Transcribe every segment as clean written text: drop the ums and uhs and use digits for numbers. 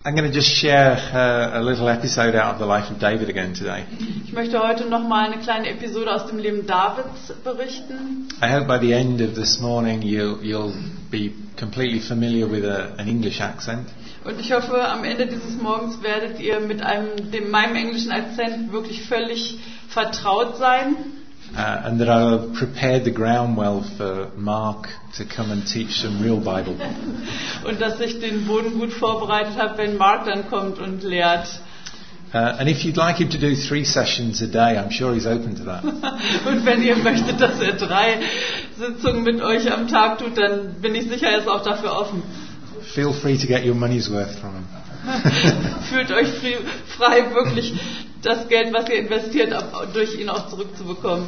I'm going to just share a little episode out of the life of David again today. Ich möchte heute noch mal eine kleine Episode aus dem Leben Davids berichten. I hope by the end of this morning you'll be completely familiar with an English accent. Und ich hoffe, am Ende dieses Morgens werdet ihr mit meinem englischen Akzent wirklich völlig vertraut sein. And that I'll prepare the ground well for Mark to come and teach some real Bible. Und dass ich den Boden gut vorbereitet habe, wenn Mark dann kommt und lehrt. And if you'd like him to do 3 sessions a day, I'm sure he's open to that. Und wenn ihr möchtet, dass er 3 Sitzungen mit euch am Tag tut, dann bin ich sicher, er ist auch dafür offen. Feel free to get your money's worth from him. Fühlt euch frei, wirklich das Geld, was ihr investiert, durch ihn auch zurückzubekommen.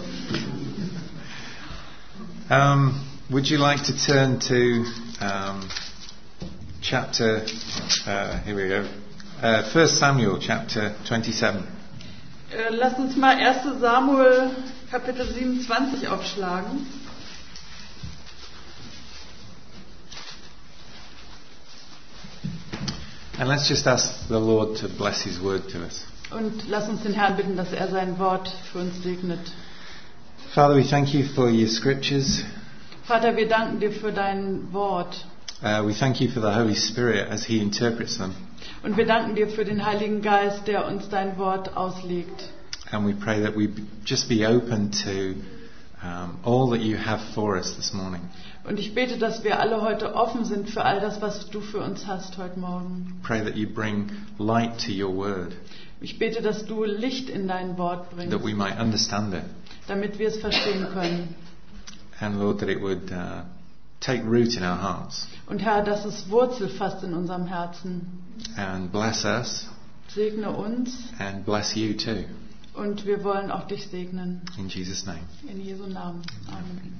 Would you like to turn to chapter, here we go, 1 Samuel chapter 27. Lasst uns mal 1. Samuel Kapitel 27 aufschlagen. And let's just ask the Lord to bless His word to us. Und lass uns den Herrn bitten, dass er sein Wort für uns segnet. Father, we thank you for your scriptures. Vater, wir danken dir für dein Wort. We thank you for the Holy Spirit as He interprets them. Und wir danken dir für den Heiligen Geist, der uns dein Wort auslegt. And we pray that we just be open to all that you have for us this morning. Und ich bete, dass wir alle heute offen sind für all das, was du für uns hast heute Morgen. Pray that you bring light to your word. Ich bete, dass du Licht in dein Wort bringst, That we might understand it. damit wir es verstehen können. And Lord, that it would take root in our hearts. Und Herr, dass es Wurzel fasst in unserem Herzen. And bless us. Segne uns. And bless you too. Und wir wollen auch dich segnen. In Jesus' name. In Jesu Namen. Amen.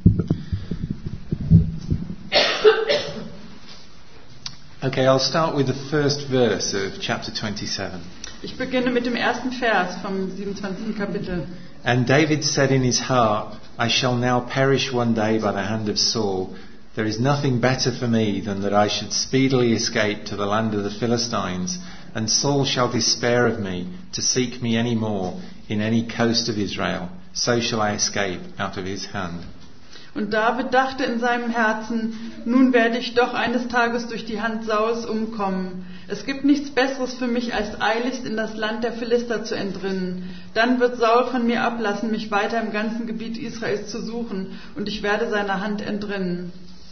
Okay, I'll start with the first verse of chapter 27. Ich beginne mit dem ersten Vers vom 27. Kapitel. And David said in his heart, I shall now perish one day by the hand of Saul. There is nothing better for me than that I should speedily escape to the land of the Philistines, and Saul shall despair of me to seek me any more in any coast of Israel. So shall I escape out of his hand. Und David dachte in seinem Herzen, nun werde ich doch eines Tages durch die Hand Sauls umkommen. Es gibt nichts Besseres für mich, als eiligst in das Land der Philister zu entrinnen. Dann wird Saul von mir ablassen, mich weiter im ganzen Gebiet Israels zu suchen, und ich werde seiner Hand entrinnen.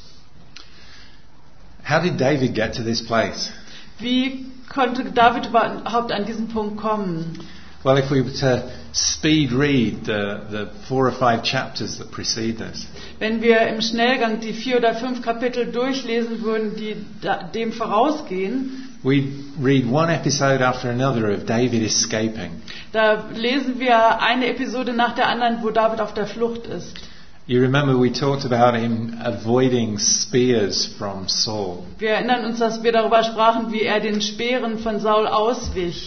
How did David get to this place? Wie konnte David überhaupt an diesen Punkt kommen? Well, if we were to speed read the 4 or 5 chapters that precede this, Wenn wir im Schnellgang die 4 oder 5 Kapitel durchlesen würden, die dem vorausgehen, we read one episode after another of David escaping. da lesen wir eine Episode nach der anderen, wo David auf der Flucht ist. You remember we talked about him avoiding spears from Saul. Wir erinnern uns, dass wir darüber sprachen, wie er den Speeren von Saul auswich.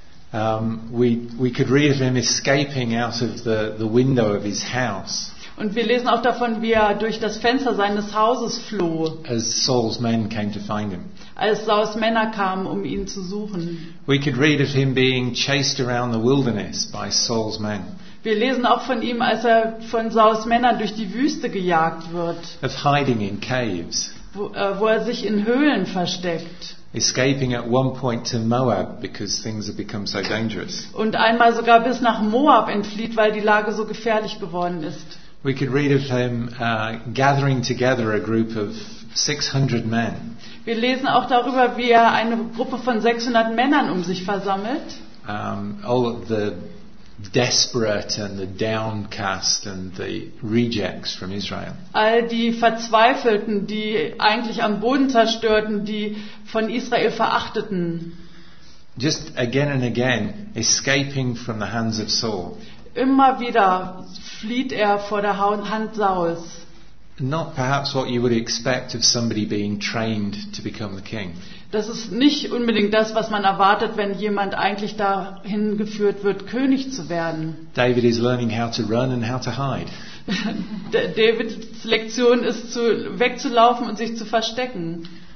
We could read of him escaping out of the window of his house Und wir lesen auch davon, wie er durch das Fenster seines Hauses floh, as Saul's men came to find him. als Sauls Männer kamen, um ihn zu suchen. We could read of him being chased around the wilderness by Saul's men, Wir lesen auch von ihm, als er von Sauls Männern durch die Wüste gejagt wird, of hiding in caves, wo er sich in Höhlen versteckt. escaping at one point to Moab because things had become so dangerous. Und einmal sogar bis nach Moab entflieht, weil die Lage so gefährlich geworden ist. We could read of him gathering together a group of 600 men, Wir lesen auch darüber, wie er eine Gruppe von 600 Männern um sich versammelt. all of the desperate and the downcast and the rejects from Israel. All die Verzweifelten, die eigentlich am Boden zerstörten, die von Israel verachteten. Just again and again escaping from the hands of Saul. Immer wieder flieht er vor der Hand Sauls. Not perhaps what you would expect of somebody being trained to become the king. Das ist nicht unbedingt das, was man erwartet, wenn jemand eigentlich dahin geführt wird, König zu werden. David is learning how to run and how to hide. Davids Lektion ist, wegzulaufen und sich zu verstecken.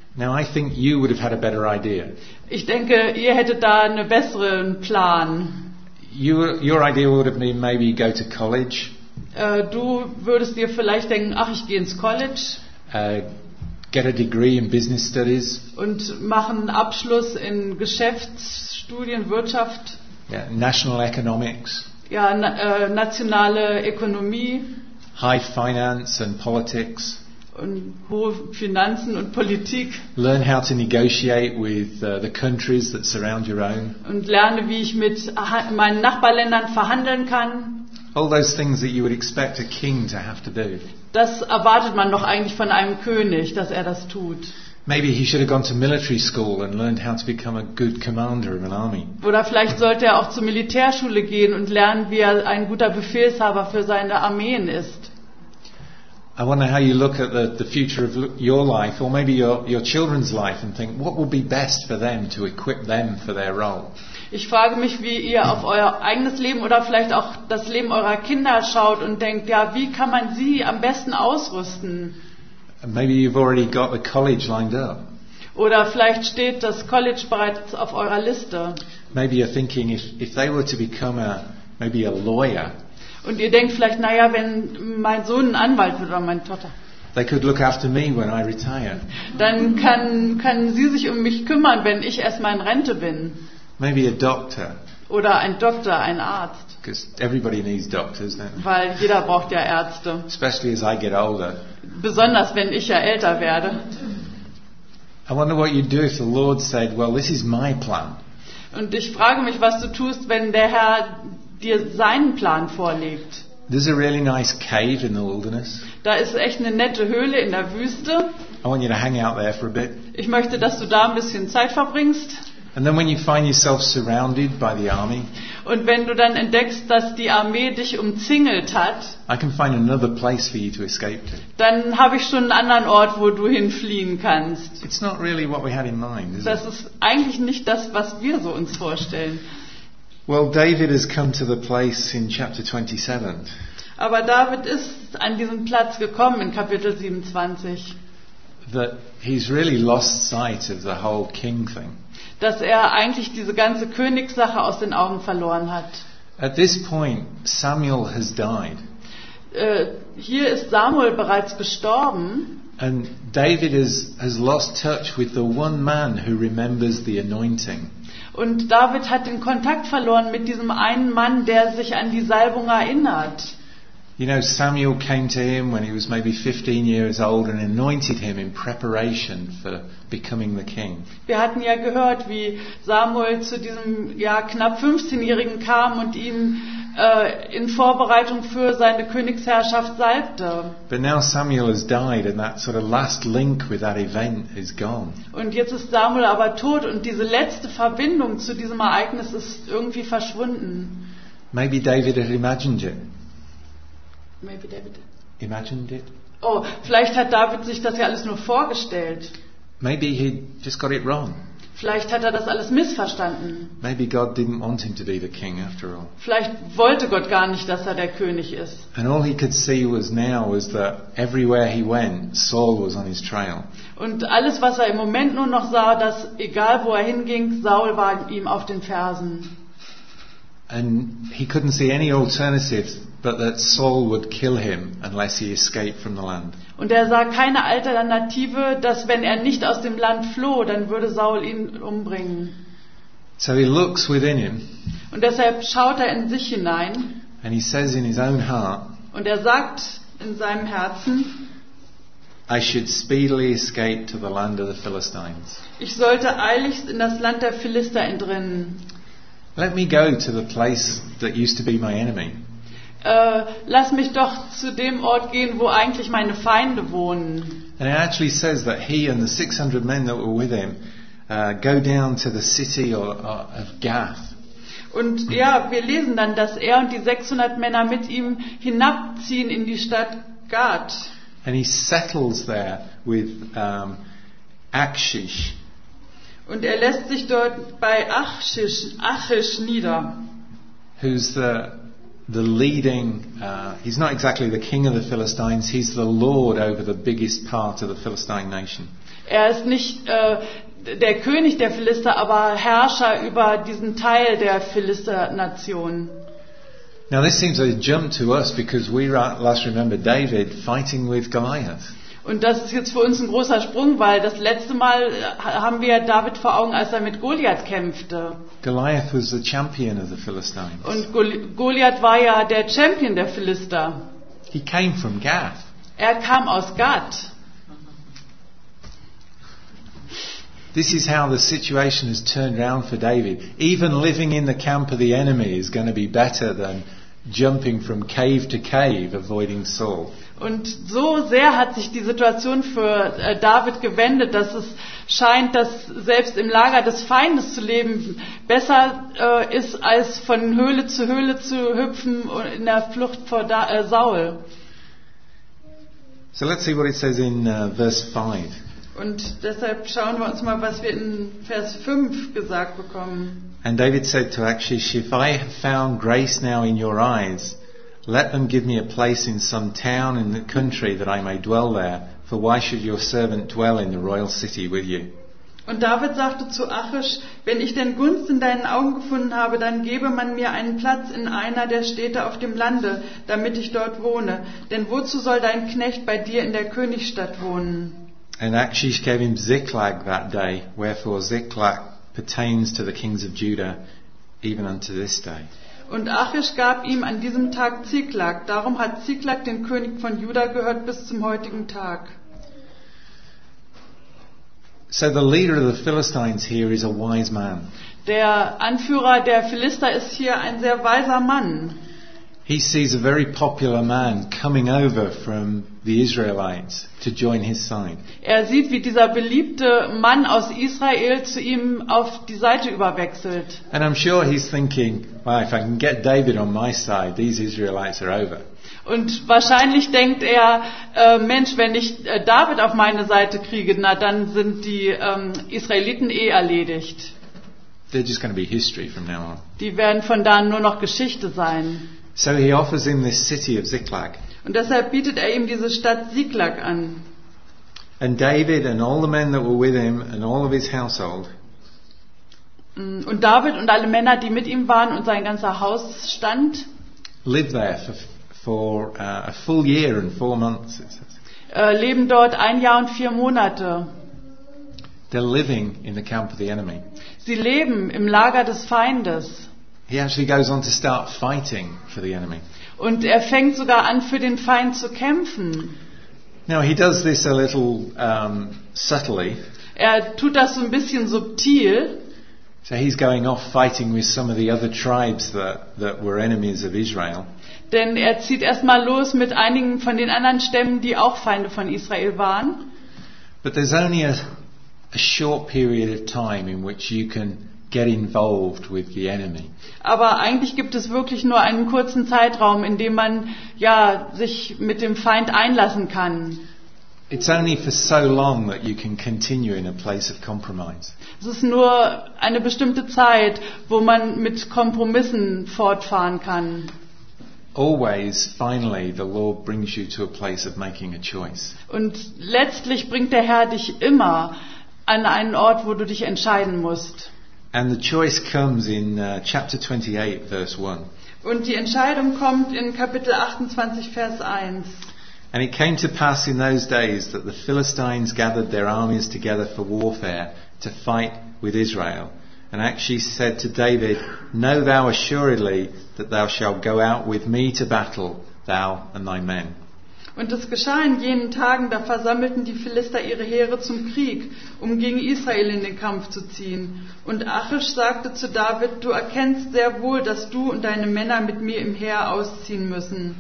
Now I think you would have had a better idea. Ich denke, ihr hättet da einen besseren Plan. Your idea would have been maybe go to college, Du würdest dir vielleicht denken, ach, ich gehe ins College get a degree in business studies, und mache einen Abschluss in Geschäftsstudien, Wirtschaft, national economics, ja, nationale Ökonomie high finance and politics, und hohe Finanzen und Politik learn how to negotiate with the countries that surround your own. und lerne, wie ich mit meinen Nachbarländern verhandeln kann. All those things that you would expect a king to have to do. Das erwartet man doch eigentlich von einem König, dass er das tut. Maybe he should have gone to military school and learned how to become a good commander of an army. Oder vielleicht sollte er auch zur Militärschule gehen und lernen, wie er ein guter Befehlshaber für seine Armeen ist. I wonder how you look at the future of your life, or maybe your children's life, and think, what would be best for them to equip them for their role? Ich frage mich, wie ihr auf euer eigenes Leben oder vielleicht auch das Leben eurer Kinder schaut und denkt, ja, wie kann man sie am besten ausrüsten? And maybe you've already got the college lined up. Oder vielleicht steht das College bereits auf eurer Liste. Maybe you're thinking, if they were to become maybe a lawyer, Und ihr denkt vielleicht, naja, wenn mein Sohn ein Anwalt wird oder meine Tochter, they could look after me when I retire. dann kann sie sich um mich kümmern, wenn ich erstmal in Rente bin. Maybe a doctor, Oder ein Doktor, ein Arzt. because everybody needs doctors, don't they? Weil jeder braucht ja Ärzte. Especially as I get older. Besonders wenn ich ja älter werde. I wonder what you'd do if the Lord said, well, this is my plan. Und ich frage mich, was du tust, wenn der Herr dir seinen Plan vorlegt. There's a really nice cave in the wilderness. Da ist echt eine nette Höhle in der Wüste. I want you to hang out there for a bit. Ich möchte, dass du da ein bisschen Zeit verbringst. And then when you find yourself surrounded by the army, Und wenn du dann entdeckst, dass die Armee dich umzingelt hat, I can find another place for you to escape to. dann habe ich schon einen anderen Ort, wo du hinfliehen kannst. It's not really what we had in mind, is Das it? ist eigentlich nicht das, was wir so uns vorstellen. Well, David has come to the place in chapter 27 Aber David ist an diesen Platz gekommen in Kapitel 27, that he's really lost sight of the whole king thing. dass er eigentlich diese ganze Königssache aus den Augen verloren hat. At this point, Samuel has died, Hier ist Samuel bereits gestorben and David has lost touch with the one man who remembers the anointing. und David hat den Kontakt verloren mit diesem einen Mann, der sich an die Salbung erinnert. You know, Samuel came to him when he was maybe 15 years old and anointed him in preparation for becoming the king. Wir hatten ja gehört, wie Samuel zu diesem knapp 15-Jährigen kam und ihn in Vorbereitung für seine Königsherrschaft salbte. But now Samuel has died and that sort of last link with that event is gone. Und jetzt ist Samuel aber tot und diese letzte Verbindung zu diesem Ereignis ist irgendwie verschwunden. Maybe David had imagined it. Maybe David. Imagined it? Oh, vielleicht hat David sich das ja alles nur vorgestellt. Maybe he just got it wrong. Vielleicht hat er das alles missverstanden. Maybe God didn't want him to be the king after all. Vielleicht wollte Gott gar nicht, dass er der König ist. And all he could see was that everywhere he went, Saul was on his trail. Und alles, was er im Moment nur noch sah, dass egal wo er hinging, Saul war ihm auf den Fersen. And he couldn't see any alternative but that Saul would kill him unless he escaped from the land. Und er sah keine Alternative, dass wenn er nicht aus dem Land floh, dann würde Saul ihn umbringen. So he looks within him Und deshalb schaut er in sich hinein and he says in his own heart, und er sagt in seinem Herzen, I should speedily escape to the land of the Philistines. ich sollte eiligst in das Land der Philister entrinnen. Let me go to the place that used to be my enemy. Lass mich doch zu dem Ort gehen, wo eigentlich meine Feinde wohnen. And it actually says that he and the 600 men that were with him go down to the city of Gath. Und ja, wir lesen dann, dass er und die 600 Männer mit ihm hinabziehen in die Stadt Gath. And he settles there with Achish. Und er lässt sich dort bei Achish nieder. Who's the leading, he's not exactly the king of the Philistines, he's the lord over the biggest part of the Philistine nation. Er ist nicht der König der Philister, aber Herrscher über diesen Teil der Philister-Nation. Now this seems a jump to us because we last remember David fighting with Goliath. Und das ist jetzt für uns ein großer Sprung, weil das letzte Mal haben wir David vor Augen, als er mit Goliath kämpfte. Goliath was the champion of the Philistines. Und Goliath war ja der Champion der Philister. He came from Gath. Er kam aus Gath. This is how the situation has turned around for David. Even living in the camp of the enemy is going to be better than jumping from cave to cave, avoiding Saul. Und so sehr hat sich die Situation für David gewendet, dass es scheint, dass selbst im Lager des Feindes zu leben besser ist, als von Höhle zu hüpfen in der Flucht vor Saul. So let's see what it says in verse 5. Und deshalb schauen wir uns mal, was wir in Vers 5 gesagt bekommen. And David said to Achish, if I have found grace now in your eyes, let them give me a place in some town in the country that I may dwell there, for why should your servant dwell in the royal city with you? Und David sagte zu Achish, wenn ich denn Gunst in deinen Augen gefunden habe, dann gebe man mir einen Platz in einer der Städte auf dem Lande, damit ich dort wohne. Denn wozu soll dein Knecht bei dir in der Königsstadt wohnen? And Achish gave him Ziklag that day, wherefore Ziklag pertains to the kings of Judah, even unto this day. Und Achish gab ihm an diesem Tag Ziklag. Darum hat Ziklag den König von Juda gehört bis zum heutigen Tag. So the leader of the Philistines here is a wise man. Der Anführer der Philister ist hier ein sehr weiser Mann. He sees a very popular man coming over from the Israelites to join his side. Er sieht, wie dieser beliebte Mann aus Israel zu ihm auf die Seite überwechselt. And I'm sure he's thinking, well, if I can get David on my side, these Israelites are over. Und wahrscheinlich denkt er, Mensch, wenn ich David auf meine Seite kriege, na dann sind die Israeliten erledigt. They're just going to be history from now on. Die werden von da an nur noch Geschichte sein. So he offers him this city of Ziklag. Und deshalb bietet er ihm diese Stadt Ziklag an. And David and all the men that were with him and all of his household Und David und alle Männer, die mit ihm waren und sein ganzer Hausstand, lived there for a full year and 4 months, it says. leben dort 1 Jahr und 4 Monate. They're living in the camp of the enemy. Sie leben im Lager des Feindes. He actually goes on to start fighting for the enemy. Und er fängt sogar an, für den Feind zu kämpfen. Now he does this a little subtly. Er tut das so ein bisschen subtil. So he's going off fighting with some of the other tribes that were enemies of Israel. Denn er zieht erstmal los mit einigen von den anderen Stämmen, die auch Feinde von Israel waren. But there's only a short period of time in which you can get involved with the enemy. Aber eigentlich gibt es wirklich nur einen kurzen Zeitraum, in dem man sich mit dem Feind einlassen kann. It's only for so long that you can continue in a place of compromise. Es ist nur eine bestimmte Zeit, wo man mit Kompromissen fortfahren kann. Always, finally, the Lord brings you to a place of making a choice. Und letztlich bringt der Herr dich immer an einen Ort, wo du dich entscheiden musst. And the choice comes in chapter 28, verse 1. Und die Entscheidung kommt in Kapitel 28, Vers 1. And it came to pass in those days that the Philistines gathered their armies together for warfare to fight with Israel. And Achish said to David, Know thou assuredly that thou shalt go out with me to battle, thou and thy men. Und es geschah in jenen Tagen, da versammelten die Philister ihre Heere zum Krieg, um gegen Israel in den Kampf zu ziehen. Und Achish sagte zu David, du erkennst sehr wohl, dass du und deine Männer mit mir im Heer ausziehen müssen.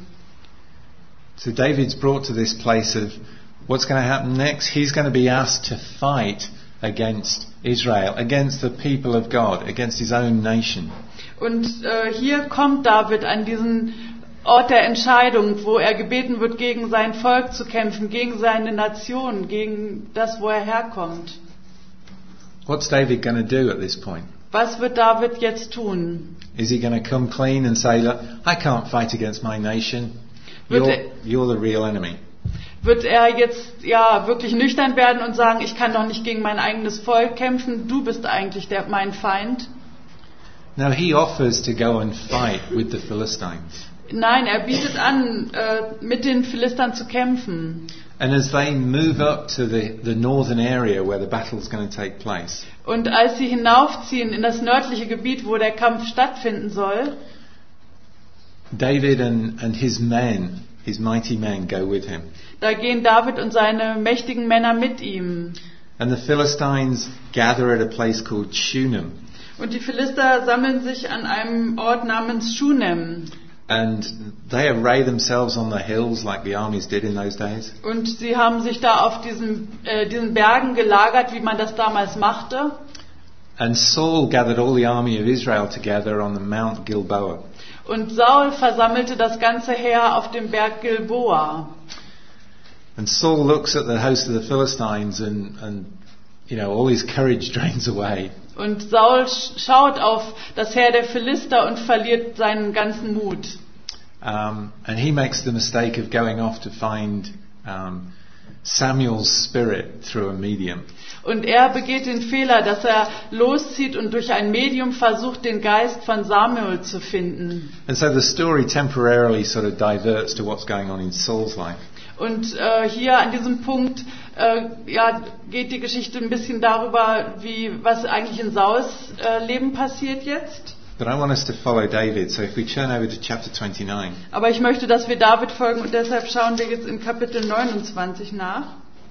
So David's brought to this place of what's going to happen next. He's going to be asked to fight against Israel, against the people of God, against his own nation. Und hier kommt David an diesen Ort der Entscheidung, wo er gebeten wird, gegen sein Volk zu kämpfen, gegen seine Nation, gegen das, wo er herkommt. What's David going to do at this point? Was wird David jetzt tun? Is he going to come clean and say, look, I can't fight against my nation. You're the real enemy. wird er jetzt ja wirklich nüchtern werden und sagen, ich kann doch nicht gegen mein eigenes Volk kämpfen, du bist eigentlich mein Feind? No, he offers to go and fight with the Philistines. Nein, er bietet an, mit den Philistern zu kämpfen. And as they move up to the northern area where the battle is going to take place, Und als sie hinaufziehen in das nördliche Gebiet, wo der Kampf stattfinden soll, David and his men, his mighty men, go with him. da gehen David und seine mächtigen Männer mit ihm. And the Philistines gather at a place called Shunem. Und die Philister sammeln sich an einem Ort namens Shunem. And they array themselves on the hills like the armies did in those days. Und sie haben sich da auf diesen Bergen gelagert, wie man das damals machte. And Saul gathered all the army of Israel together on the Mount Gilboa. Und Saul versammelte das ganze Heer auf dem Berg Gilboa. And Saul looks at the host of the Philistines and all his courage drains away. Und Saul schaut auf das Heer der Philister und verliert seinen ganzen Mut. And he makes the mistake of going off to find Samuel's spirit through a medium. Und er begeht den Fehler, dass er loszieht und durch ein Medium versucht, den Geist von Samuel zu finden. And so the story temporarily sort of diverts to what's going on in Saul's life. Und hier an diesem Punkt geht die Geschichte ein bisschen darüber, was eigentlich in Sauls Leben passiert jetzt. But I want us to follow David, so if we turn over to chapter 29. Aber ich möchte, dass wir David folgen und deshalb schauen wir jetzt in Kapitel 29 nach.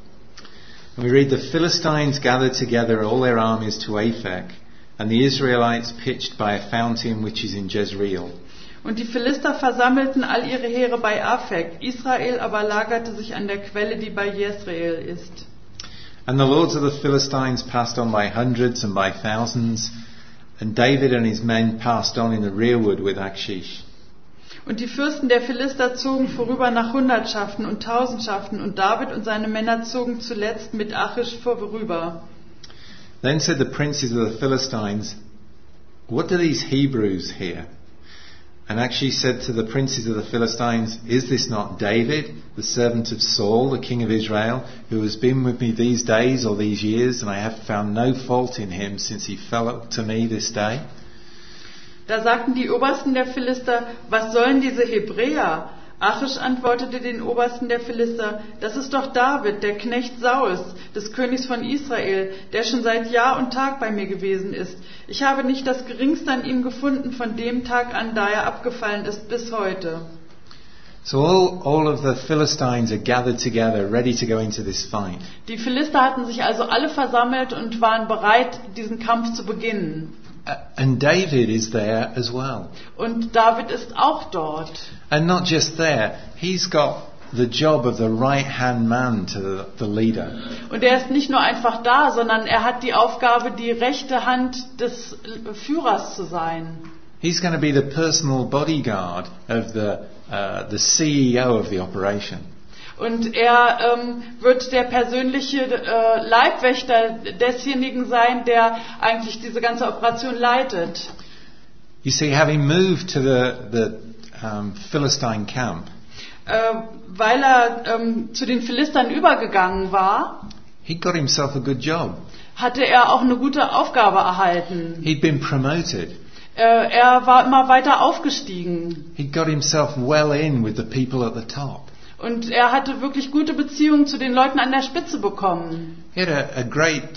And we read, the Philistines gathered together all their armies to Aphek, and the Israelites pitched by a fountain which is in Jezreel. Und die Philister versammelten all ihre Heere bei Aphek, Israel aber lagerte sich an der Quelle, die bei Jezreel ist. And the lords of the Philistines passed on by hundreds and by thousands, and David and his men passed on in the rearward with Achish. Und die Fürsten der Philister zogen vorüber nach Hundertschaften und Tausendschaften, und David und seine Männer zogen zuletzt mit Achish vorüber. Then said the princes of the Philistines, what do these Hebrews here? And Achish said to the princes of the Philistines, is this not David, the servant of Saul, the king of Israel, who has been with me these days or these years, and I have found no fault in him since he fell up to me this day? Da sagten die Obersten der Philister, was sollen diese Hebräer? Achish antwortete den Obersten der Philister, das ist doch David, der Knecht Sauls, des Königs von Israel, der schon seit Jahr und Tag bei mir gewesen ist. Ich habe nicht das Geringste an ihm gefunden von dem Tag an, da er abgefallen ist, bis heute. So all of the Philistines are gathered together, ready to go into this fight. Die Philister hatten sich also alle versammelt und waren bereit, diesen Kampf zu beginnen. And David is there as well. Und David ist auch dort. And not just there, he's got the job of the right-hand man to the leader. Und er ist nicht nur einfach da, sondern er hat die Aufgabe, die rechte Hand des Führers zu sein. He's going to be the personal bodyguard of the CEO of the operation. Und er wird der persönliche Leibwächter desjenigen sein, der eigentlich diese ganze Operation leitet. You see, having moved to the Philistine camp, weil er zu den Philistern übergegangen war, he got himself a good job. hatte er auch eine gute Aufgabe erhalten. He'd been promoted. Er war immer weiter aufgestiegen. He got himself well in with the people at the top. Und er hatte wirklich gute Beziehungen zu den Leuten an der Spitze bekommen. He had a great,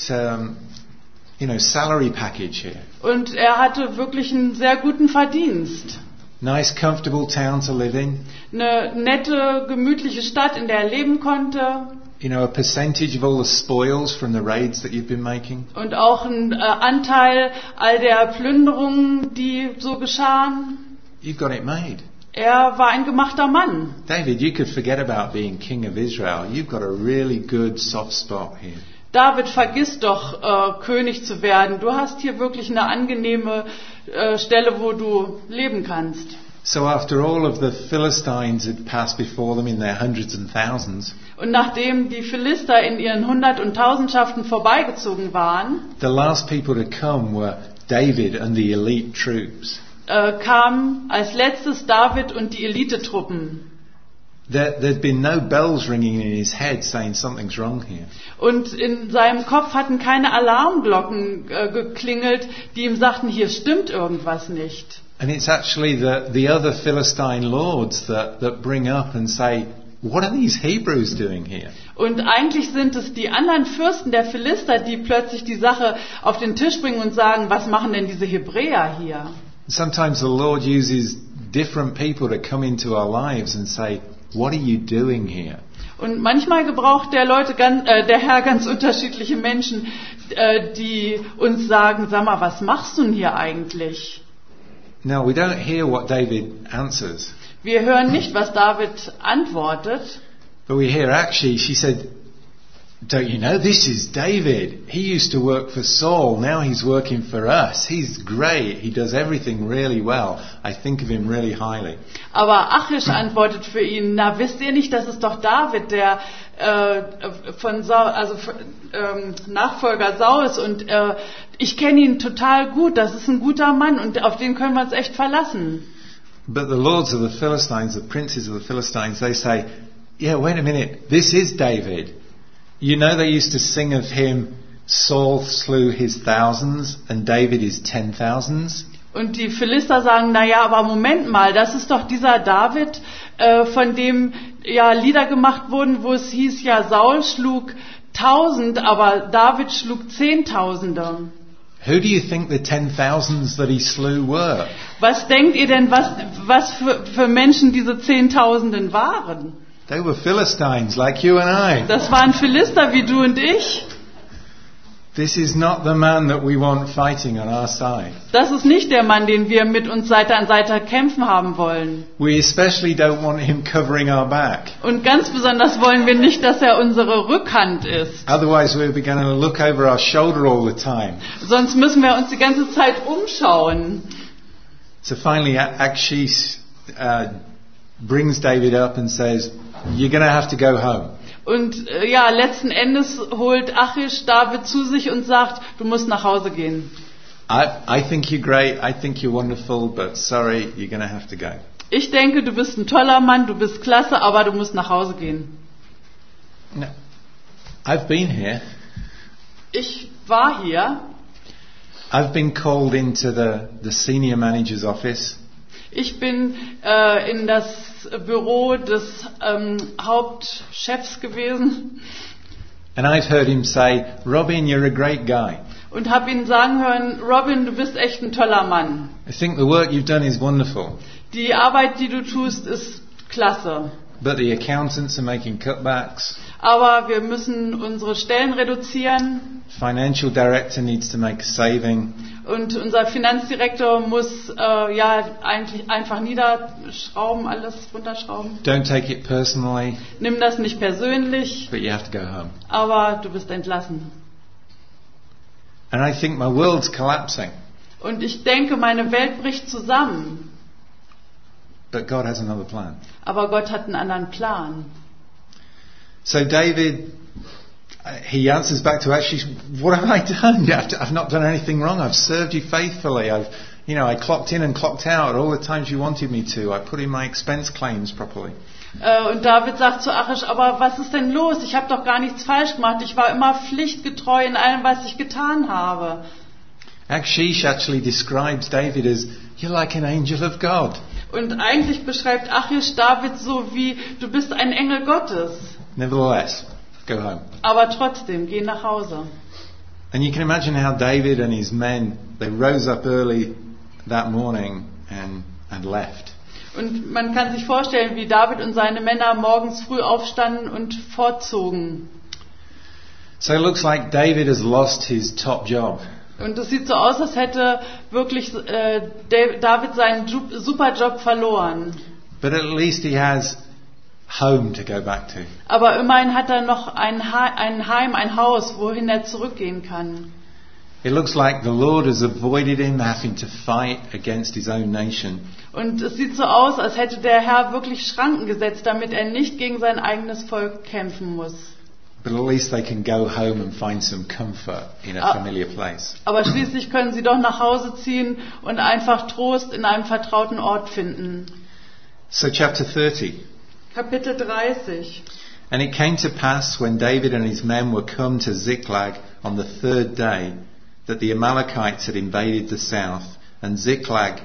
salary package here. Und er hatte wirklich einen sehr guten Verdienst. Nice, comfortable town to live in. Eine nette, gemütliche Stadt, in der er leben konnte. A percentage of all the spoils from the raids that you've been making. Und auch ein Anteil all der Plünderungen, die so geschahen. You've got it made. Er war ein gemachter Mann. David, you could forget about being king of Israel. You've got a really good soft spot here. David, vergiss doch, König zu werden. Du hast hier wirklich eine angenehme Stelle, wo du leben kannst. So after all of the Philistines had passed before them in their hundreds and thousands, und nachdem die Philister in ihren Hundert- und Tausendschaften vorbeigezogen waren, the last people to come were David and the elite troops. Kamen als letztes David und die Elitetruppen. there'd been no bells ringing in his head saying something's wrong here. Und in seinem Kopf hatten keine Alarmglocken geklingelt, die ihm sagten, hier stimmt irgendwas nicht. And it's actually the other Philistine lords that bring up and say, what are these Hebrews doing here? Und eigentlich sind es die anderen Fürsten der Philister, die plötzlich die Sache auf den Tisch bringen und sagen, was machen denn diese Hebräer hier? Sometimes the Lord uses different people to come into our lives and say, what are you doing here? Und manchmal gebraucht der Herr ganz unterschiedliche Menschen, die uns sagen, sag mal, was machst du denn hier eigentlich? Now, we don't hear what David answers. Wir hören nicht, was David antwortet. But we hear actually, she said, don't you know, this is David. He used to work for Saul. Now he's working for us. He's great. He does everything really well. I think of him really highly. Aber Achish antwortet für ihn, na wisst ihr nicht, das ist doch David, der von Saul, Nachfolger Sauls, und ich kenne ihn total gut. Das ist ein guter Mann und auf den können wir uns echt verlassen. But the lords of the Philistines, the princes of the Philistines, they say, yeah, wait a minute, this is David. You know they used to sing of him, Saul slew his thousands and David his 10,000s. Und die Philister sagen, na ja, aber Moment mal, das ist doch dieser David, von dem ja Lieder gemacht wurden, wo es hieß, ja, Saul schlug 1000, aber David schlug Zehntausende. Who do you think the 10,000s that he slew were? Was denkt ihr denn, was für Menschen diese Zehntausenden waren? They were Philistines like you and I. Das waren Philister wie du und ich. This is not the man that we want fighting on our side. Das ist nicht der Mann, den wir mit uns Seite an Seite kämpfen haben wollen. We especially don't want him covering our back. Und ganz besonders wollen wir nicht, dass er unsere Rückhand ist. Otherwise we'll be going to look over our shoulder all the time. Sonst müssen wir uns die ganze Zeit umschauen. So finally Achish brings David up and says, you're going to have to go home. Und ja, letzten Endes holt Achish David zu sich und sagt, du musst nach Hause gehen. I think you're great, I think you're wonderful, but sorry, you're going to have to go. Ich denke, du bist ein toller Mann, du bist klasse, aber du musst nach Hause gehen. No, I've been here. Ich war hier. I've been called into the senior manager's office. Ich bin in das Büro des Hauptchefs gewesen. And I've heard him say, Robin, you're a great guy. Und habe ihn sagen hören, Robin, du bist echt ein toller Mann. I think the work you've done is wonderful. Die Arbeit, die du tust, ist klasse. But the accountants are making cutbacks. Aber wir müssen unsere Stellen reduzieren. Financial director needs to make a saving. Und unser Finanzdirektor muss eigentlich einfach niederschrauben, alles runterschrauben. Don't take it personally. Nimm das nicht persönlich. But you have to go home. Aber du bist entlassen. And I think my world's collapsing. Und ich denke, meine Welt bricht zusammen. But God has another plan. Aber Gott hat einen anderen Plan. So David, he answers back to Achish, what have I done? I've not done anything wrong. I've served you faithfully. I clocked in and clocked out all the times you wanted me to. I put in my expense claims properly. Und David sagt zu Achish, aber was ist denn los? Ich habe doch gar nichts falsch gemacht. Ich war immer pflichtgetreu in allem, was ich getan habe. Achish actually describes David as, you're like an angel of God. Und eigentlich beschreibt Achish David so wie, du bist ein Engel Gottes. Nevertheless, go home. Aber trotzdem, geh nach Hause. And you can imagine how David and his men, they rose up early that morning and left. Und man kann sich vorstellen, wie David und seine Männer morgens früh aufstanden und fortzogen. So it looks like David has lost his top job. Und es sieht so aus, als hätte wirklich David seinen super Job verloren. But at least he has home to go back to. Aber immerhin hat er noch ein Heim, ein Haus, wohin er zurückgehen kann. It looks like the Lord has avoided him having to fight against his own nation. Und es sieht so aus, als hätte der Herr wirklich Schranken gesetzt, damit er nicht gegen sein eigenes Volk kämpfen muss. But at least they can go home and find some comfort in a familiar place. Aber schließlich können sie doch nach Hause ziehen und einfach Trost in einem vertrauten Ort finden. So chapter 30. Kapitel 30. And it came to pass when David and his men were come to Ziklag on the third day that the Amalekites had invaded the south and Ziklag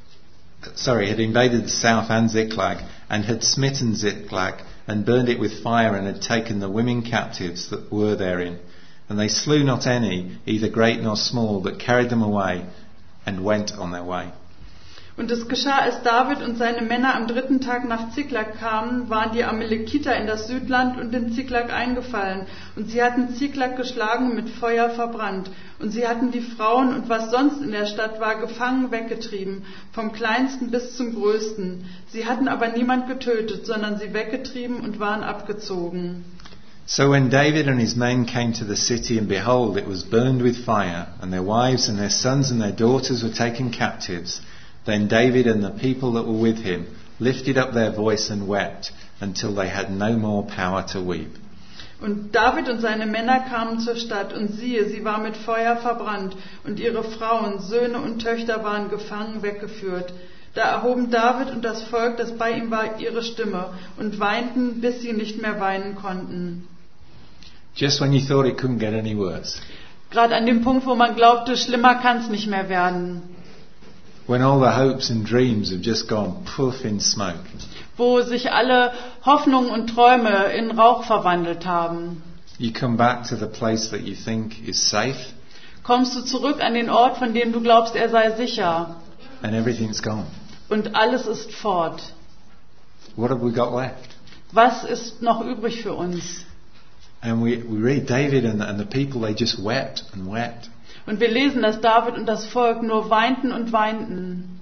and had smitten Ziklag and burned it with fire and had taken the women captives that were therein. And they slew not any, either great nor small, but carried them away and went on their way. Und es geschah, als David und seine Männer am 3. Tag nach Ziklag kamen, waren die Amalekiter in das Südland und in Ziklag eingefallen. Und sie hatten Ziklag geschlagen und mit Feuer verbrannt. Und sie hatten die Frauen und was sonst in der Stadt war, gefangen weggetrieben, vom Kleinsten bis zum Größten. Sie hatten aber niemand getötet, sondern sie weggetrieben und waren abgezogen. So when David and his men came to the city, and behold, it was burned with fire, and their wives and their sons and their daughters were taken captives, then David and the people that were with him lifted up their voice and wept until they had no more power to weep. Und David und seine Männer kamen zur Stadt, und siehe, sie war mit Feuer verbrannt, und ihre Frauen, Söhne und Töchter waren gefangen weggeführt. Da erhoben David und das Volk, das bei ihm war, ihre Stimme und weinten, bis sie nicht mehr weinen konnten. Just when you thought it couldn't get any worse. Gerade an dem Punkt, wo man glaubte, schlimmer kann es nicht mehr werden. When all the hopes and dreams have just gone puff in smoke. Wo sich alle Hoffnungen und Träume in Rauch verwandelt haben. You come back to the place that you think is safe. Kommst du zurück an den Ort, von dem du glaubst, er sei sicher. And everything's gone. Und alles ist fort. What have we got left? Was ist noch übrig für uns? And we read David and the people, they just wept and wept. Und wir lesen, dass David und das Volk nur weinten und weinten.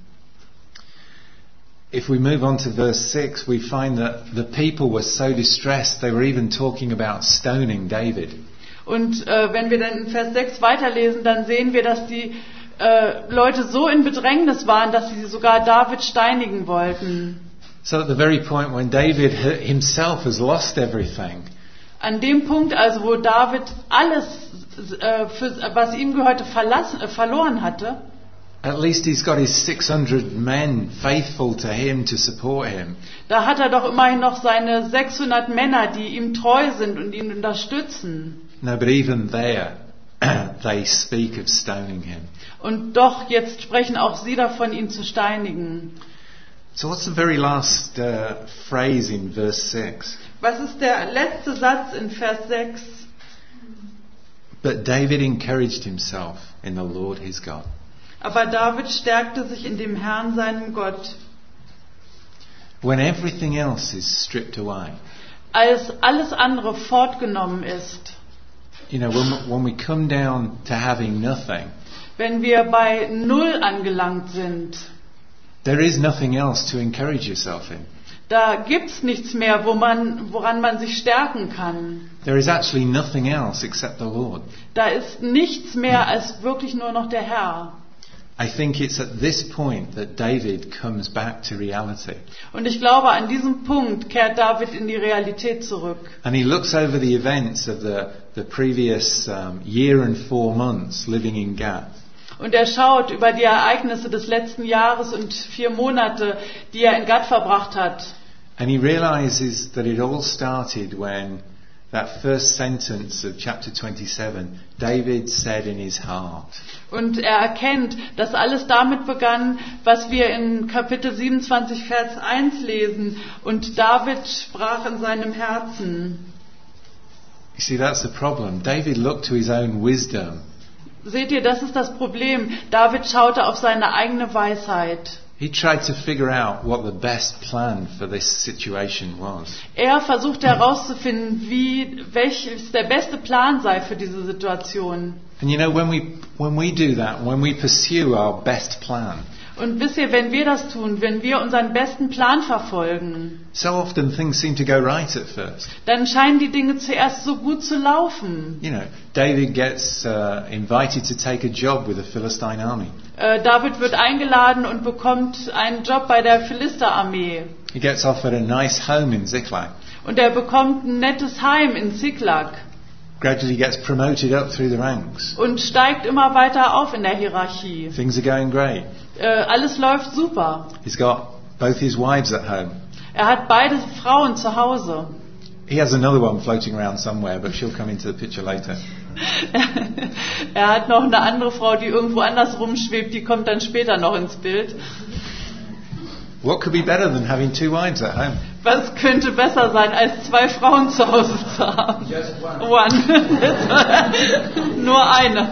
If we move on to verse 6, we find that the people were so distressed, they were even talking about stoning David. Und wenn wir dann in Vers 6 weiterlesen, dann sehen wir, dass die Leute so in Bedrängnis waren, dass sie sogar David steinigen wollten. So at the very point when David himself has lost everything. An dem Punkt also, wo David alles, was ihm gehörte, verloren hatte. At least he's got his 600 men faithful to him to support him. Da hat er doch immerhin noch seine 600 Männer, die ihm treu sind und ihn unterstützen. No, but even there, they speak of stoning him. Und doch, jetzt sprechen auch sie davon, ihn zu steinigen. So what's the very last phrase in verse 6? Was ist der letzte Satz in Vers 6? But David encouraged himself in the Lord his God. Aber David stärkte sich in dem Herrn, seinem Gott. When everything else is stripped away. Als alles andere fortgenommen ist. You know, when we come down to having nothing. Wenn wir bei Null angelangt sind. There is nothing else to encourage yourself in. Da gibt's nichts mehr, woran man sich stärken kann. There is actually nothing else except the Lord. Da ist nichts mehr als wirklich nur noch der Herr. I think it's at this point that David comes back to reality. Und ich glaube, an diesem Punkt kehrt David in die Realität zurück. And he looks over the events of the previous year and 4 months living in Gath. Und er schaut über die Ereignisse des letzten Jahres und 4 Monate, die er in Gad verbracht hat. And he realizes that it all started when that first sentence of chapter 27, David said in his heart. Und er erkennt, dass alles damit begann, was wir in Kapitel 27, Vers 1 lesen. Und David sprach in seinem Herzen. You see, that's the problem. David looked to his own wisdom. Seht ihr, das ist das Problem. David schaute auf seine eigene Weisheit. He tried to figure out what the best plan for this situation was. Er versuchte herauszufinden, welches der beste Plan sei für diese Situation. And you know, when we do that, when we pursue our best plan, Und wisst ihr, wenn wir das tun, wenn wir unseren besten Plan verfolgen, so often things seem to go right at first. dann scheinen die Dinge zuerst so gut zu laufen. You know, David gets invited to take a job with the Philistine army. David wird eingeladen und bekommt einen Job bei der Philisterarmee. He gets offered a nice home in Ziklag. Und er bekommt ein nettes Heim in Ziklag. Gradually gets promoted up through the ranks. Und steigt immer weiter auf in der Hierarchie. Things are going great. Alles läuft super. He's got both his wives at home. Er hat beide Frauen zu Hause. He has another one floating around somewhere, but she'll come into the picture later. Er hat noch eine andere Frau, die irgendwo anders rumschwebt, die kommt dann später noch ins Bild. What could be better than having 2 wives at home? Was könnte besser sein, als 2 Frauen zu Hause zu haben? Just one. One. Nur eine.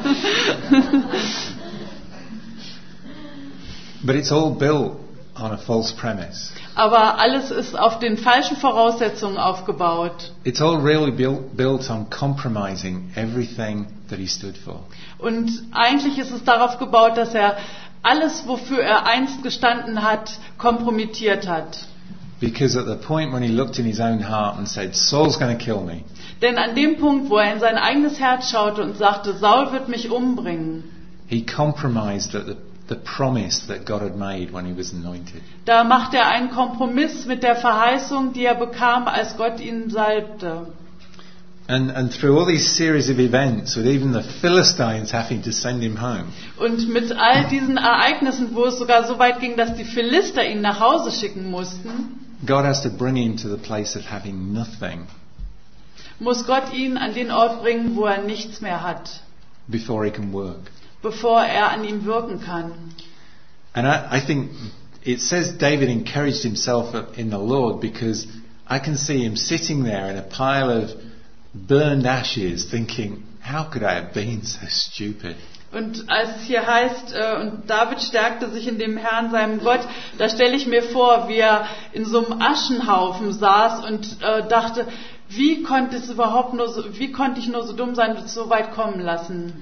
But it's all built on a false premise. Aber alles ist auf den falschen Voraussetzungen aufgebaut. It's all really built on compromising everything that he stood for. Und eigentlich ist es darauf gebaut, dass er alles, wofür er einst gestanden hat, kompromittiert hat. Because at the point when he looked in his own heart and said, Saul's going to kill me, Denn an dem Punkt, wo er in sein eigenes Herz schaute und sagte, Saul wird mich umbringen, he compromised the promise that God had made when he was anointed. da macht er einen Kompromiss mit der Verheißung, die er bekam, als Gott ihn salbte. And through all these series of events, with even the Philistines having to send him home, Und mit all diesen Ereignissen, wo es sogar so weit ging, dass die Philister ihn nach Hause schicken mussten, God has to bring him to the place of having nothing muss Gott ihn an den Ort bringen, wo er nichts mehr hat, before he can work. bevor er an ihm wirken kann. And I think it says David encouraged himself in the Lord, because I can see him sitting there in a pile of burned ashes thinking, how could I have been so stupid? Und als es hier heißt, und David stärkte sich in dem Herrn, seinem Gott, da stelle ich mir vor, wie er in so einem Aschenhaufen saß und dachte, wie konnte ich nur so dumm sein und es so weit kommen lassen?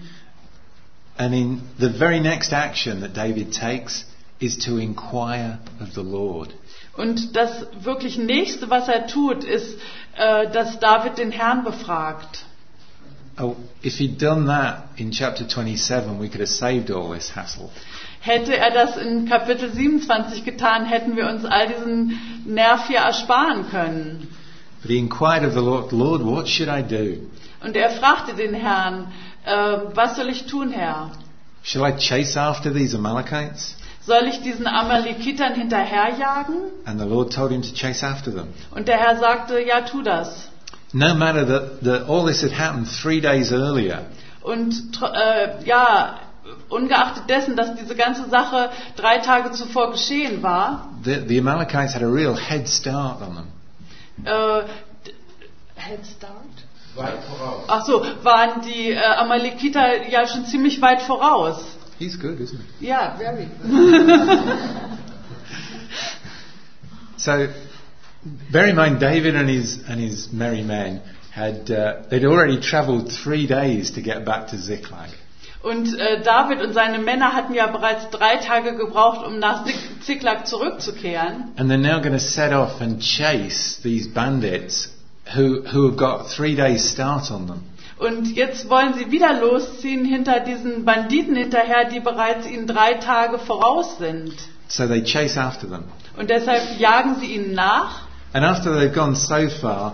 And in the very next action that David takes is to inquire of the Lord. Und das wirklich Nächste, was er tut, ist, dass David den Herrn befragt. Oh, if he'd done that in chapter 27, we could have saved all this hassle. Hätte er das in Kapitel 27 getan, hätten wir uns all diesen Nerv hier ersparen können. But he inquired of the Lord, Lord, what should I do? Und er fragte den Herrn, was soll ich tun, Herr? Shall I chase after these Amalekites? Soll ich diesen Amalekitern hinterherjagen? And the Lord told him to chase after them. Und der Herr sagte, ja, tu das. No matter that all this had happened 3 days earlier, Und ungeachtet dessen, dass diese ganze Sache 3 Tage zuvor geschehen war, the Amalekites had a real head start on them. Head Start? Weit voraus. Ach so, waren die Amalekiter ja schon ziemlich weit voraus. He's good, isn't he? Ja, very. So, bear in mind, David and his merry men they'd already travelled 3 days to get back to Ziklag. Und David und seine Männer hatten ja bereits 3 Tage gebraucht, um nach Ziklag zurückzukehren. And they're now going to set off and chase these bandits who have got 3 days start on them. Und jetzt wollen sie wieder losziehen hinter diesen Banditen hinterher, die bereits ihnen 3 Tage voraus sind. So they chase after them. Und deshalb jagen sie ihnen nach. And after they've gone so far,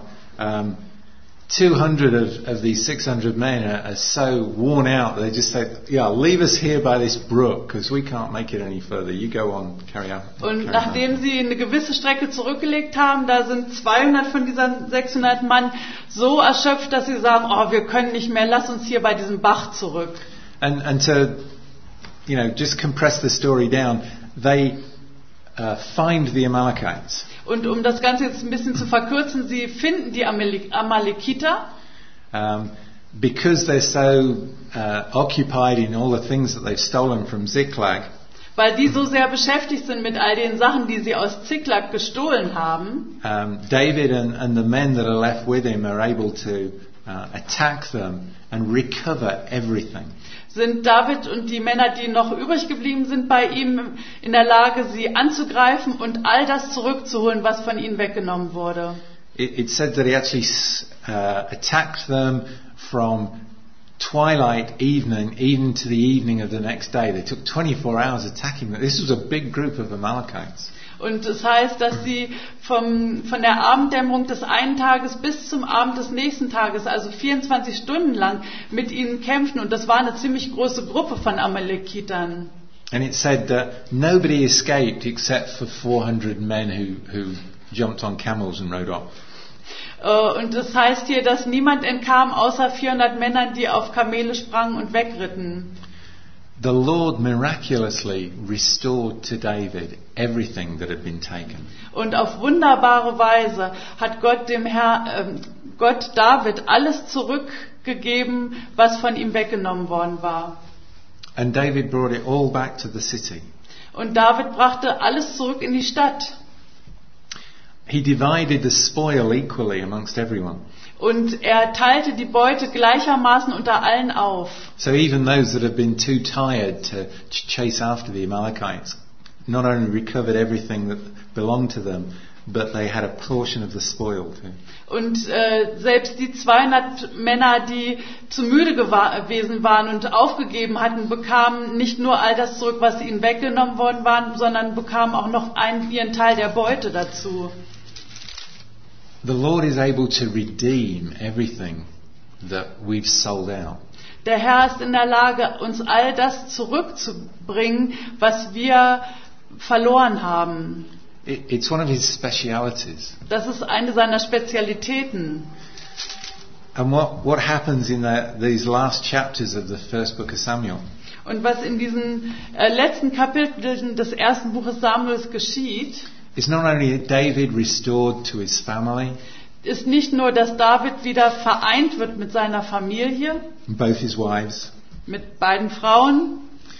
200 of these 600 men are so worn out, they just say, yeah, leave us here by this brook, because we can't make it any further. You go on, carry on. Und nachdem sie eine gewisse Strecke zurückgelegt haben, da sind 200 von diesen 600 Mann so erschöpft, dass sie sagen, oh, wir können nicht mehr, lass uns hier bei diesem Bach zurück. And to, just compress the story down, they find the Amalekites. Und um das Ganze jetzt ein bisschen zu verkürzen, sie finden die Amalekiter. Because they're so occupied in all the things that they've stolen from Ziklag. Weil die so sehr beschäftigt sind mit all den Sachen, die sie aus Ziklag gestohlen haben. David and the men that are left with him are able to attack them and recover everything. Sind David und die Männer, die noch übrig geblieben sind bei ihm, in der Lage, sie anzugreifen und all das zurückzuholen, was von ihnen weggenommen wurde. It said that he actually attacked them from twilight evening even to the evening of the next day. They took 24 hours attacking them. This was a big group of Amalekites. Und es heißt, dass sie von der Abenddämmerung des einen Tages bis zum Abend des nächsten Tages, also 24 Stunden lang, mit ihnen kämpften. Und das war eine ziemlich große Gruppe von Amalekitern. And it said that nobody escaped except for 400 men who jumped on camels and rode off. Und es heißt hier, dass niemand entkam, außer 400 Männern, die auf Kamele sprangen und wegritten. The Lord miraculously restored to David everything that had been taken. Und auf wunderbare Weise hat Gott David alles zurückgegeben, was von ihm weggenommen worden war. And David brought it all back to the city. Und David brachte alles zurück in die Stadt. He divided the spoil equally amongst everyone. Und er teilte die Beute gleichermaßen unter allen auf. So even those that had been too tired to chase after the Amalekites not only recovered everything that belonged to them, but they had a portion of the spoil too. Und selbst die 200 Männer, die zu müde gewesen waren und aufgegeben hatten, bekamen nicht nur all das zurück, was ihnen weggenommen worden war, sondern bekamen auch noch ihren Teil der Beute dazu. The Lord is able to redeem everything that we've sold out. Der Herr ist in der Lage, uns all das zurückzubringen, was wir verloren haben. It's one of his specialities. Das ist eine seiner Spezialitäten. And what happens in these last chapters of the first book of Samuel? Und was in diesen letzten Kapiteln des ersten Buches Samuels geschieht, It's not only David restored to his family, ist nicht nur, dass David wieder vereint wird mit seiner Familie, both his wives, mit beiden Frauen,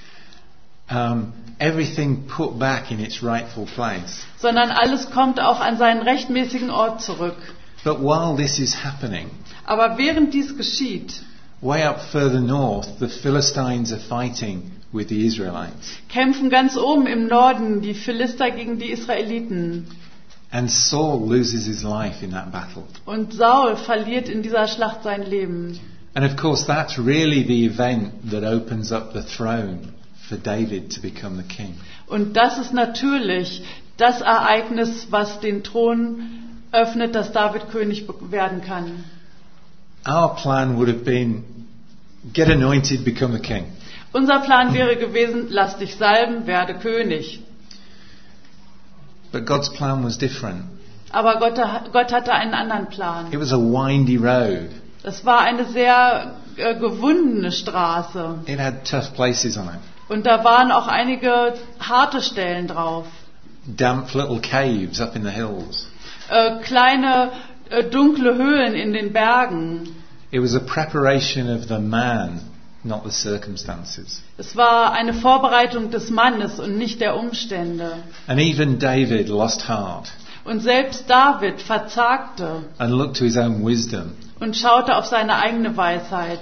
everything put back in its rightful place. sondern alles kommt auch an seinen rechtmäßigen Ort zurück. But while this is happening, Aber während dies geschieht, way up further north, the Philistines are fighting with the Israelites. kämpfen ganz oben im Norden die Philister gegen die Israeliten. And Saul loses his life in that battle. Und Saul verliert in dieser Schlacht sein Leben. And of course that's really the event that opens up the throne for David to become the king. Und das ist natürlich das Ereignis, was den Thron öffnet, dass David König werden kann. Our plan would have been, get anointed, become the king. Unser Plan wäre gewesen, lass dich salben, werde König. But God's plan was different. Aber Gott hatte einen anderen Plan. It was a windy road. Es war eine sehr gewundene Straße. It had tough places on it. Und da waren auch einige harte Stellen drauf. Damp little caves up in the hills. Kleine dunkle Höhlen in den Bergen. It was a preparation of the man, not the circumstances. Es war eine Vorbereitung des Mannes und nicht der Umstände. And even David lost heart Und selbst David verzagte and looked to his own wisdom. und schaute auf seine eigene Weisheit.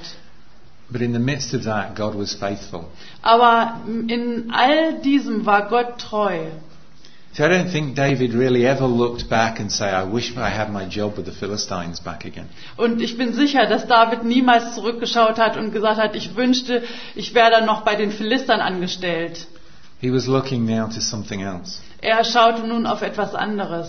But in the midst of that, God was faithful. Aber in all diesem war Gott treu. So I don't think David really ever looked back and say, I wish I had my job with the Philistines back again. Und ich bin sicher, dass David niemals zurückgeschaut hat und gesagt hat, ich wünschte, ich wäre dann noch bei den Philistern angestellt. He was looking now to something else. Er schaute nun auf etwas anderes.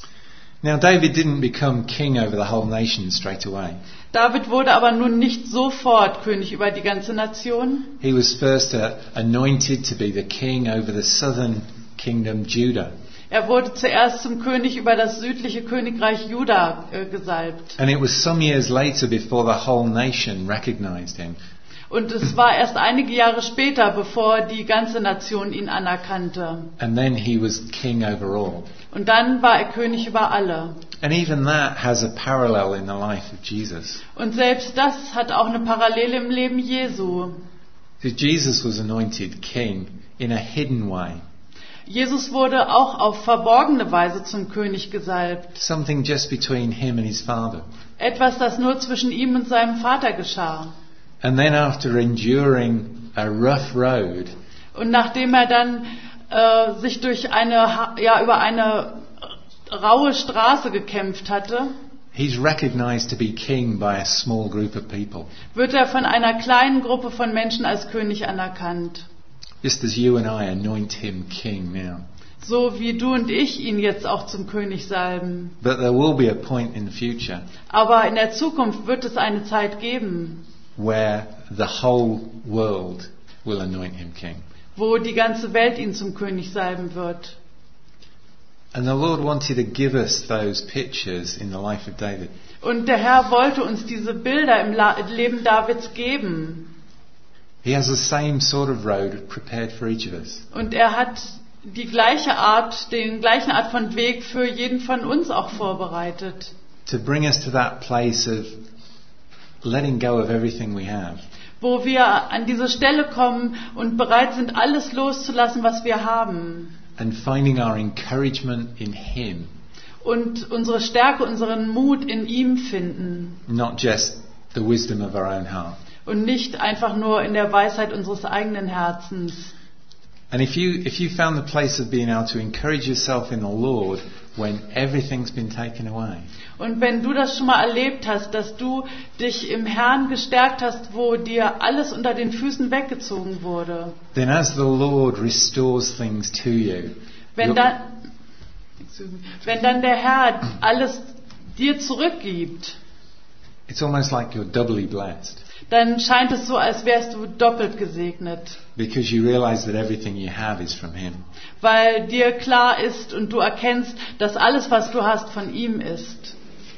Now David didn't become king over the whole nation straight away. David wurde aber nun nicht sofort König über die ganze Nation. He was first anointed to be the king over the southern kingdom, Judah. Er wurde zuerst zum König über das südliche Königreich Juda gesalbt. And it was some years later before the whole nation recognized him. Und es war erst einige Jahre später, bevor die ganze Nation ihn anerkannte. And then he was king over all. Und dann war er König über alle. And even that has a parallel in the life of Jesus. Und selbst das hat auch eine Parallele im Leben Jesu. Because Jesus was anointed king in a hidden way. Jesus wurde auch auf verborgene Weise zum König gesalbt. Something just between him and his father. Etwas, das nur zwischen ihm und seinem Vater geschah. And then after enduring a rough road, Und nachdem er dann sich durch über eine raue Straße gekämpft hatte, he's recognized to be king by a small group of people. wird er von einer kleinen Gruppe von Menschen als König anerkannt. Just as you and I anoint him king now. So wie du und ich ihn jetzt auch zum König salben. But there will be a point in the future Aber in der Zukunft wird es eine Zeit geben, where the whole world will anoint him king. wo die ganze Welt ihn zum König salben wird. And the Lord wanted to give us those pictures in the life of David. Und der Herr wollte uns diese Bilder im Leben Davids geben. He has the same sort of road prepared for each of us. Und er hat den gleichen Art von Weg für jeden von uns auch vorbereitet. To bring us to that place of letting go of everything we have. Wo wir an diese Stelle kommen und bereit sind, alles loszulassen, was wir haben. And finding our encouragement in Him. Und unsere Stärke, unseren Mut in ihm finden. Not just the wisdom of our own heart. Und nicht einfach nur in der Weisheit unseres eigenen Herzens. And if you found the place of being able to encourage yourself in the Lord when everything's been taken away. Und wenn du das schon mal erlebt hast, dass du dich im Herrn gestärkt hast, wo dir alles unter den Füßen weggezogen wurde. Then as the Lord restores things to you. Wenn dann der Herr alles dir zurückgibt. It's almost like you're doubly blessed. Dann scheint es so, als wärst du doppelt gesegnet. Because you realize that everything you have is from Him. Weil dir klar ist und du erkennst, dass alles, was du hast, von ihm ist.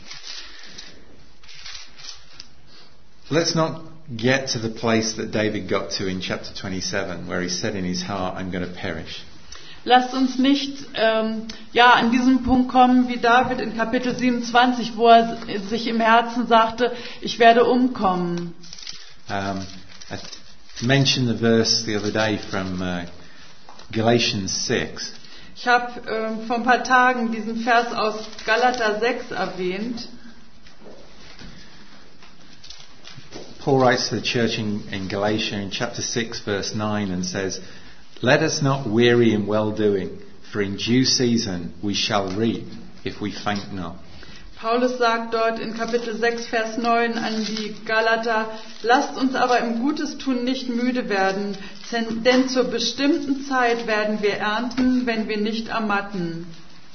Let's not get to the place that David got to in chapter 27, where he said in his heart, I'm going to perish. Lasst uns nicht an diesen Punkt kommen wie David in Kapitel 27, wo er sich im Herzen sagte, ich werde umkommen. I mentioned the verse the other day from Galatians 6. Ich habe vor ein paar Tagen diesen Vers aus Galater 6 erwähnt. Paul writes to the church in Galatia in chapter 6 verse 9 and says, let us not weary in well-doing, for in due season we shall reap if we faint not. Paulus sagt dort in Kapitel 6, Vers 9 an die Galater, lasst uns aber im Gutes tun nicht müde werden, denn zur bestimmten Zeit werden wir ernten, wenn wir nicht ermatten.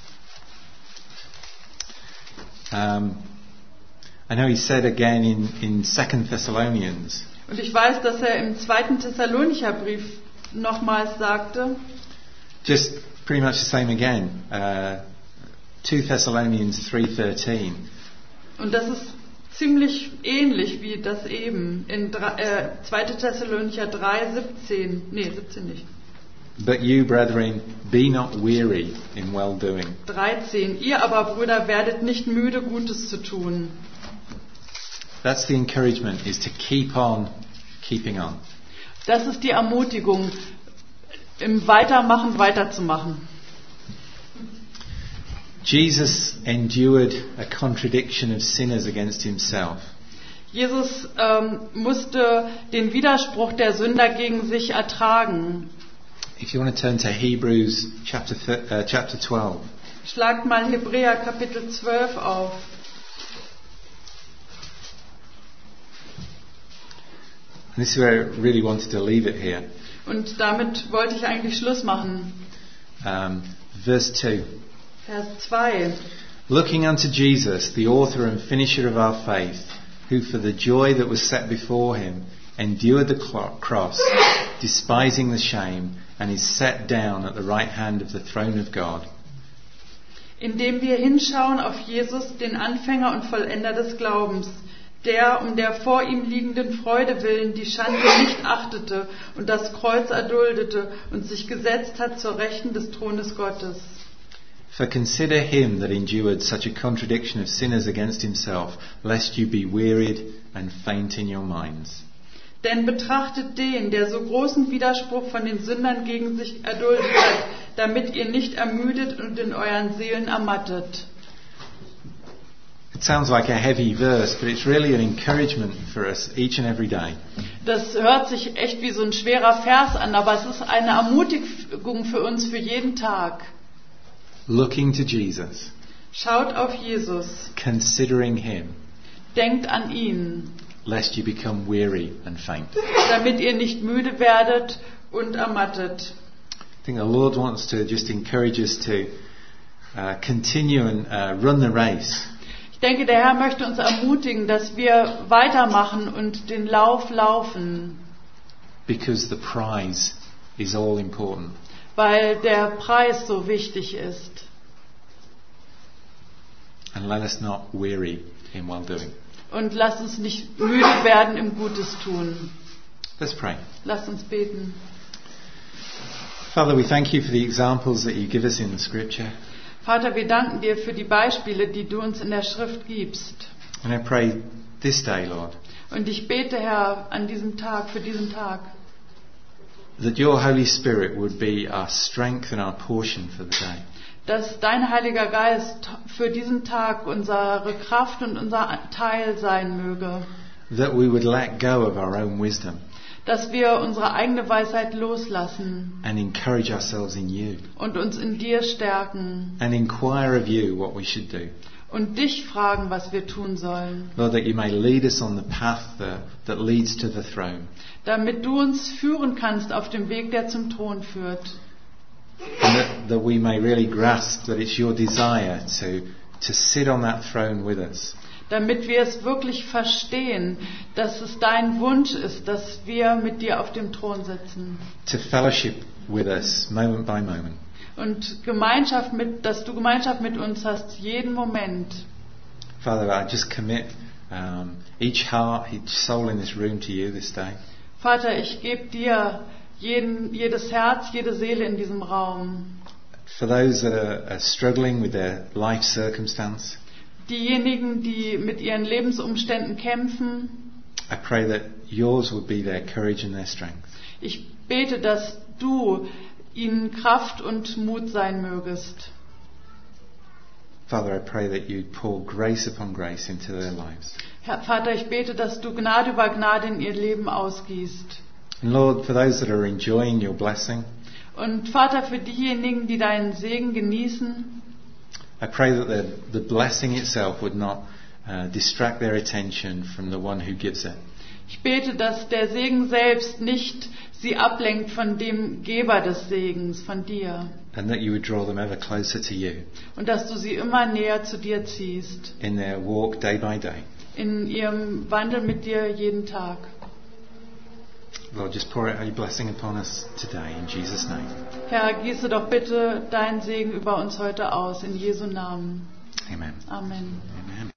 I know he said again in 2 Thessalonians. Und ich weiß, dass er im 2. Thessalonicher Brief nochmals sagte. Just pretty much the same again. 2 Thessalonians 3:13. Und das ist ziemlich ähnlich wie das eben in 2. Thessalonicher 3, 17. Nee, 17 nicht. But you, brethren, be not weary in well-doing. 13. Ihr aber, Brüder, werdet nicht müde, Gutes zu tun. That's the encouragement, is to keep on keeping on. Das ist die Ermutigung, im Weitermachen weiterzumachen. Jesus endured a contradiction of sinners against himself. Jesus musste den Widerspruch der Sünder gegen sich ertragen. If you want to turn to Hebrews chapter 12. Schlagt mal Hebräer Kapitel 12 auf. And this is where I really wanted to leave it here. Und damit wollte ich eigentlich Schluss machen. Verse 2. Vers 2. Looking unto Jesus, the author and finisher of our faith, who for the joy that was set before him endured the cross, despising the shame, and is set down at the right hand of the throne of God. Indem wir hinschauen auf Jesus, den Anfänger und Vollender des Glaubens, der um der vor ihm liegenden Freude willen die Schande nicht achtete und das Kreuz erduldete und sich gesetzt hat zur Rechten des Thrones Gottes. For consider him that endured such a contradiction of sinners against himself, lest you be wearied and faint in your minds. Denn betrachtet den, der so großen Widerspruch von den Sündern gegen sich erduldet hat, damit ihr nicht ermüdet und in euren Seelen ermattet. It sounds like a heavy verse, but it's really an encouragement for us each and every day. Das hört sich echt wie so ein schwerer Vers an, aber es ist eine Ermutigung für uns für jeden Tag. Looking to Jesus. Schaut auf Jesus. Considering him. Denkt an ihn. Lest you become weary and faint. Damit ihr nicht müde werdet und ermattet. I think the Lord wants to just encourage us to continue and run the race. Ich denke, der Herr möchte uns ermutigen, dass wir weitermachen und den Lauf laufen. Because the prize is all important. Weil der Preis so wichtig ist. and let us not weary in well-doing. Und lass uns nicht müde werden im Gutes tun. Let's pray. Lass uns beten. Father, we thank you for the examples that you give us in the Scripture. Vater, wir danken dir für die Beispiele, die du uns in der Schrift gibst. And I pray this day, Lord, Und ich bete, Herr, an diesem Tag, für diesen Tag, that your Holy Spirit would be our strength and our portion for the day. dass dein Heiliger Geist für diesen Tag unsere Kraft und unser Teil sein möge. That we would let go of our own wisdom Dass wir unsere eigene Weisheit loslassen and encourage ourselves in you und uns in dir stärken and inquire of you what we should do. und dich fragen, was wir tun sollen. Lord, that you may lead us on the path that leads to the throne. Damit du uns führen kannst auf dem Weg, der zum Thron führt. And that we may really grasp that it's your desire to sit on that throne with us. Damit wir es wirklich verstehen, dass es dein Wunsch ist, dass wir mit dir auf dem Thron sitzen. To fellowship with us moment by moment. Und dass du Gemeinschaft mit uns hast, jeden Moment. Father, I just commit each heart, each soul in this room to you this day. Vater, ich gebe dir jedes Herz, jede Seele in diesem Raum. For those that are struggling with their life circumstance, Diejenigen, die mit ihren Lebensumständen kämpfen, I pray that yours would be their courage and their strength. ich bete, dass du ihnen Kraft und Mut sein mögest. Father, I pray that you'd pour grace upon grace into their lives. Herr Vater, ich bete, dass du Gnade über Gnade in ihr Leben ausgießt. And Lord, for those that are enjoying your blessing, Und Vater, für diejenigen, die deinen Segen genießen, I pray that the blessing itself would not distract their attention from the one who gives it. ich bete, dass der Segen selbst nicht sie ablenkt von dem Geber des Segens, von dir. And that you would draw them ever closer to you Und dass du sie immer näher zu dir ziehst, in their walk day by day. in ihrem Wandel mit dir jeden Tag. Lord, just pour out your blessing upon us today in Jesus' name. Herr, gieße doch bitte deinen Segen über uns heute aus, in Jesu Namen. Amen. Amen.